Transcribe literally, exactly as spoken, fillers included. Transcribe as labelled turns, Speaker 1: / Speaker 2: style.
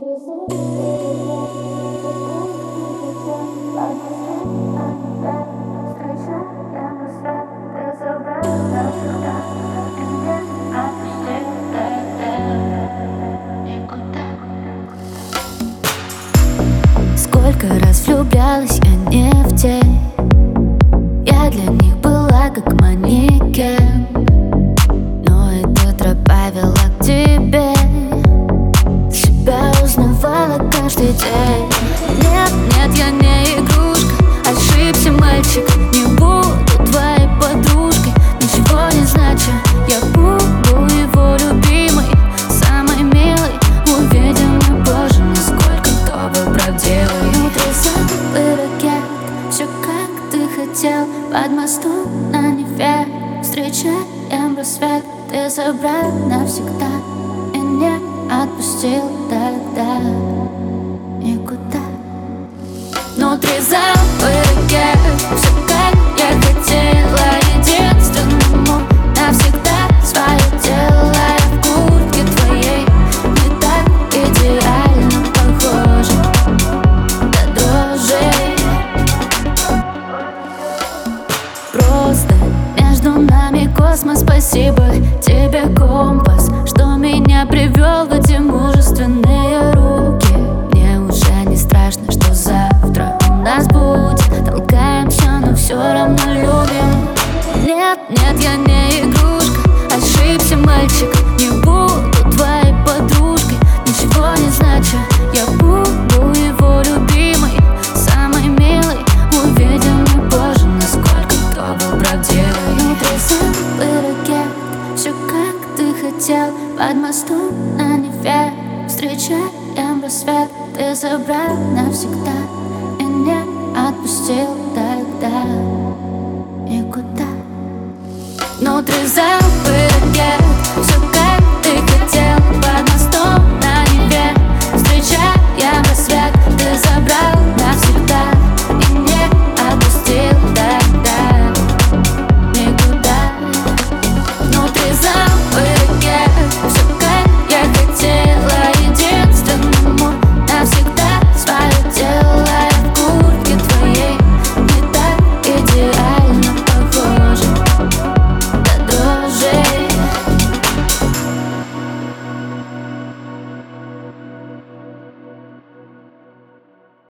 Speaker 1: Сколько раз влюблялась я не в тень, я для них была как манекен, но эта тропа вела к тебе. Себя узнавала каждый день. Нет, нет, я не игрушка, ошибся мальчик. Не буду твоей подружкой, ничего не значу. Я буду его любимой, самой милой. Увидим мы позже, насколько кто был правдивый. Внутри забыл ракет, все как ты хотел. Под мостом на Неве встречаем рассвет. Ты забрал навсегда и не отпустил тогда никуда. Внутри забыл ракет, все как я хотела. Единственному навсегда свое тело. Я в куртке твоей, мы так идеально похожи до дрожи. Просто между нами космос. Спасибо тебе, компас, что меня привел в эти мужественные руки. Мне уже не страшно, что завтра у нас будет. Толкаемся, но все равно любим. Нет, нет, я не игрушка, ошибся мальчик. Не буду твоей подружкой, ничего не значу. Я буду его любимой, самой милой. Увидим мы позже, насколько кто был правдивый. Внутри забыл ракет, все как ты хотел. Под мостом на Неве встречаем рассвет. Ты забрал навсегда и не отпустил тогда никуда. Внутри забыл